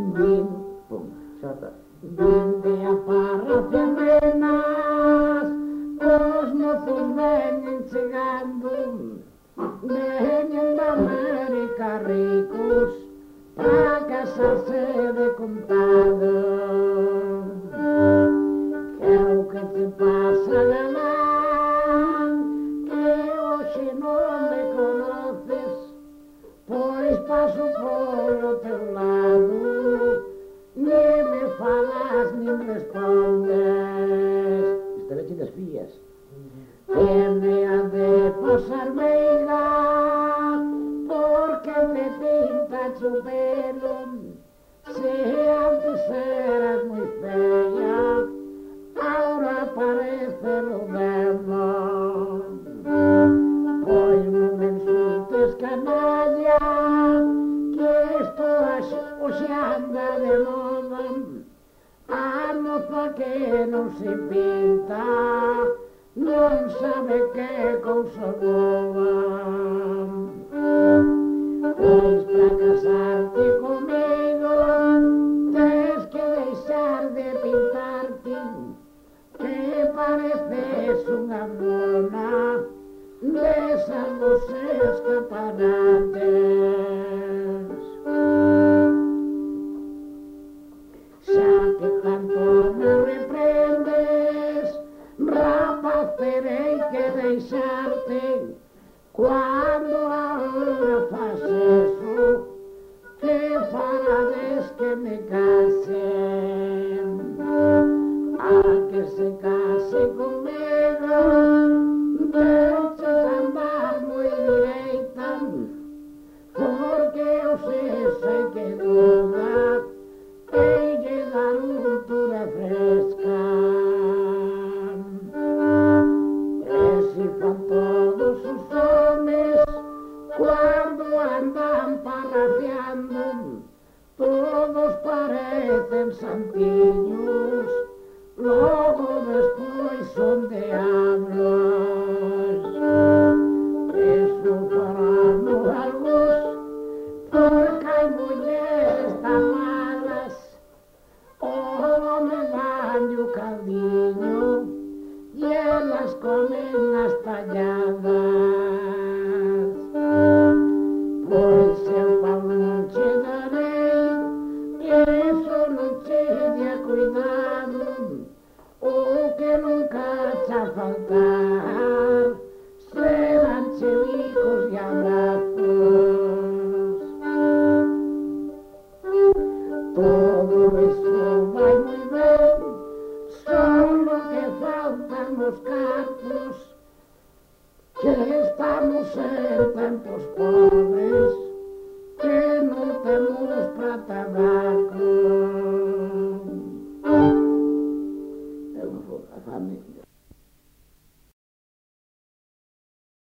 Pum, xa está. Vinde a parroquia Renas, os mozos veñen chegando, veñen da América ricos, pra casarse de contado. Que é o que te pasa, galán, que hoxe non me conoces, pois paso polo teu lado, ni me falas, ni me respondes. Esta leche das fías. Que me ha de pasar meiga, porque te pintas o pelo, se antes eras moi fea, ahora parece lo mesmo. Pois non me insultes, canalla, que isto hoxe anda de moda, a moza que non se pinta, non sabe que cousa boa. Pois para casarte comigo, tens que deixar de pintarte, que pareces unha mona desas dos escaparates. Xa que tanto me reprendes, rapaz, terei que deixarte. Cuando ahora faz eso, que farades que me case? A que se case conmigo, deixe de andar moi direita, porque eu sei que duda, e lle dar untura fresca. E se fan todos os homes, cuando andan parrafiando, todos parecen santiños, logo despois son diablos. Eso farano algos, porque hai mulleres tan malas, o home danlle o caldiño e elas comen as talladas. Pois eu pau non che darei, eso non che de cuidado, o que nunca cha faltar serán chevicos e abrazos. Todo eso vai moi ben, solo que faltan os cartos, que estamos en tempos pobres.